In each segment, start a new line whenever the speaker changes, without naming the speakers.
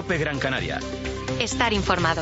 COPE Gran Canaria.
Estar informado.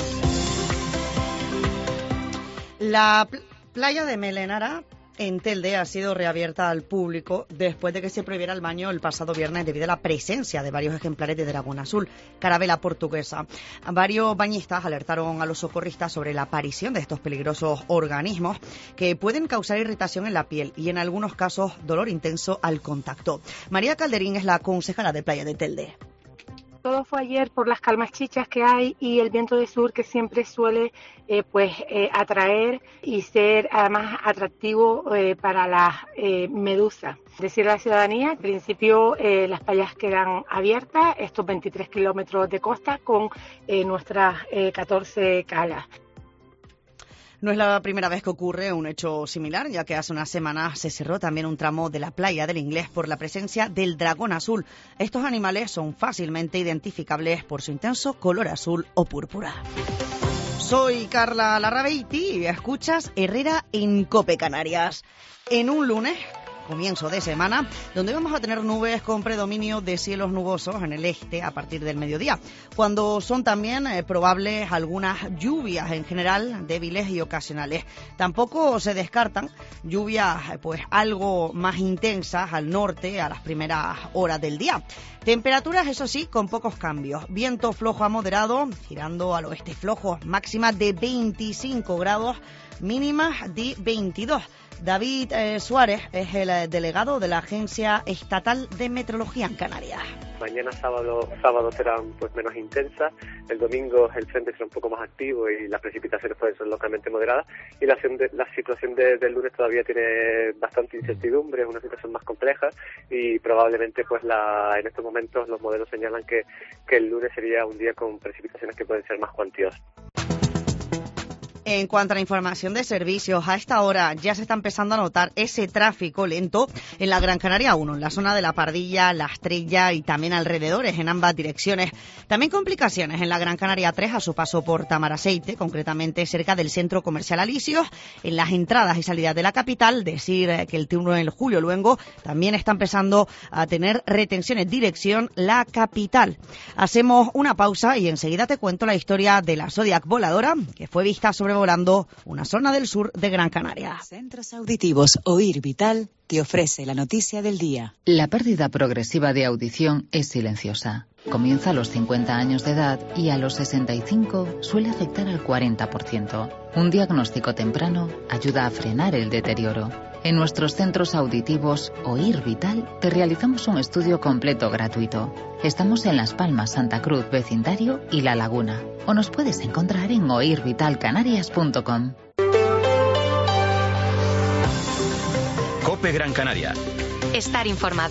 La playa de Melenara en Telde ha sido reabierta al público después de que se prohibiera el baño el pasado viernes debido a la presencia de varios ejemplares de dragón azul, carabela portuguesa. Varios bañistas alertaron a los socorristas sobre la aparición de estos peligrosos organismos que pueden causar irritación en la piel y en algunos casos dolor intenso al contacto. María Calderín es la concejala de Playa de Telde.
Todo fue ayer por las calmas chichas que hay y el viento de sur que siempre suele atraer y ser además atractivo para las medusas. Decirle a la ciudadanía, en principio las playas quedan abiertas, estos 23 kilómetros de costa con nuestras 14 calas.
No es la primera vez que ocurre un hecho similar, ya que hace unas semanas se cerró también un tramo de la playa del Inglés por la presencia del dragón azul. Estos animales son fácilmente identificables por su intenso color azul o púrpura. Soy Carla Larrabeiti y escuchas Herrera en COPE Canarias. En un lunes, comienzo de semana, donde vamos a tener nubes con predominio de cielos nubosos en el este a partir del mediodía, cuando son también probables algunas lluvias en general débiles y ocasionales. Tampoco se descartan lluvias algo más intensas al norte a las primeras horas del día. Temperaturas, eso sí, con pocos cambios. Viento flojo a moderado, girando al oeste flojo, máxima de 25 grados, mínimas de 22. David Suárez es el delegado de la Agencia Estatal de Meteorología en Canarias.
Mañana sábado serán menos intensas, el domingo el frente será un poco más activo y las precipitaciones pueden ser localmente moderadas, y la situación del lunes todavía tiene bastante incertidumbre, es una situación más compleja y probablemente en estos momentos los modelos señalan que el lunes sería un día con precipitaciones que pueden ser más cuantiosas.
En cuanto a la información de servicios, a esta hora ya se está empezando a notar ese tráfico lento en la Gran Canaria 1, en la zona de La Pardilla, La Estrella y también alrededores en ambas direcciones. También complicaciones en la Gran Canaria 3 a su paso por Tamaraceite, concretamente cerca del Centro Comercial Alicios, en las entradas y salidas de la capital. Decir que el túnel Julio Luengo también está empezando a tener retenciones dirección la capital. Hacemos una pausa y enseguida te cuento la historia de la Zodiac voladora, que fue vista sobrevolando una zona del sur de Gran Canaria.
Centros Auditivos Oír Vital te ofrece la noticia del día.
La pérdida progresiva de audición es silenciosa. Comienza a los 50 años de edad y a los 65 suele afectar al 40%. Un diagnóstico temprano ayuda a frenar el deterioro. En nuestros centros auditivos Oír Vital te realizamos un estudio completo gratuito. Estamos en Las Palmas, Santa Cruz, Vecindario y La Laguna. O nos puedes encontrar en oirvitalcanarias.com.
COPE Gran Canaria.
Estar informado.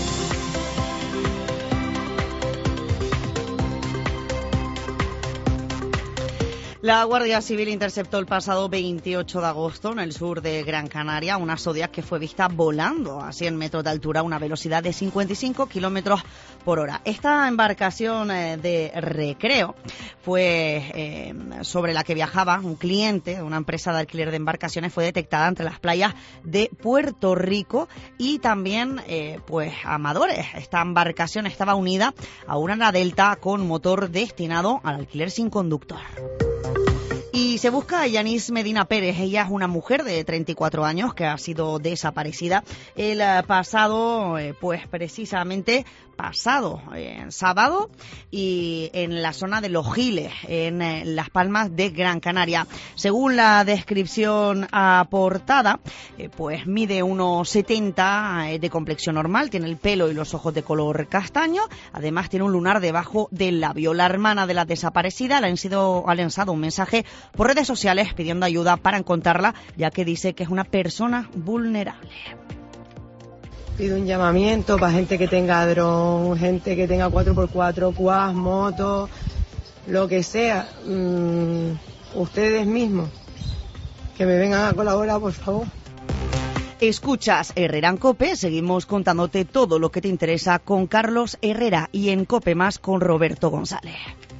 La Guardia Civil interceptó el pasado 28 de agosto en el sur de Gran Canaria una Zodiac que fue vista volando a 100 metros de altura a una velocidad de 55 kilómetros por hora. Esta embarcación de recreo fue sobre la que viajaba un cliente de una empresa de alquiler de embarcaciones, fue detectada entre las playas de Puerto Rico y también Amadores. Esta embarcación estaba unida a una ala delta con motor destinado al alquiler sin conductor. Y se busca a Yanis Medina Pérez. Ella es una mujer de 34 años que ha sido desaparecida el pasado, precisamente pasado sábado, y en la zona de Los Giles, en Las Palmas de Gran Canaria. Según la descripción aportada, mide unos 70, de complexión normal, tiene el pelo y los ojos de color castaño, además tiene un lunar debajo del labio. La hermana de la desaparecida le ha lanzado un mensaje por redes sociales pidiendo ayuda para encontrarla, ya que dice que es una persona vulnerable.
Pido un llamamiento para gente que tenga dron, gente que tenga 4x4, quads, motos, lo que sea. Ustedes mismos, que me vengan a colaborar, por favor.
Escuchas Herrera en COPE, seguimos contándote todo lo que te interesa con Carlos Herrera y en COPE Más con Roberto González.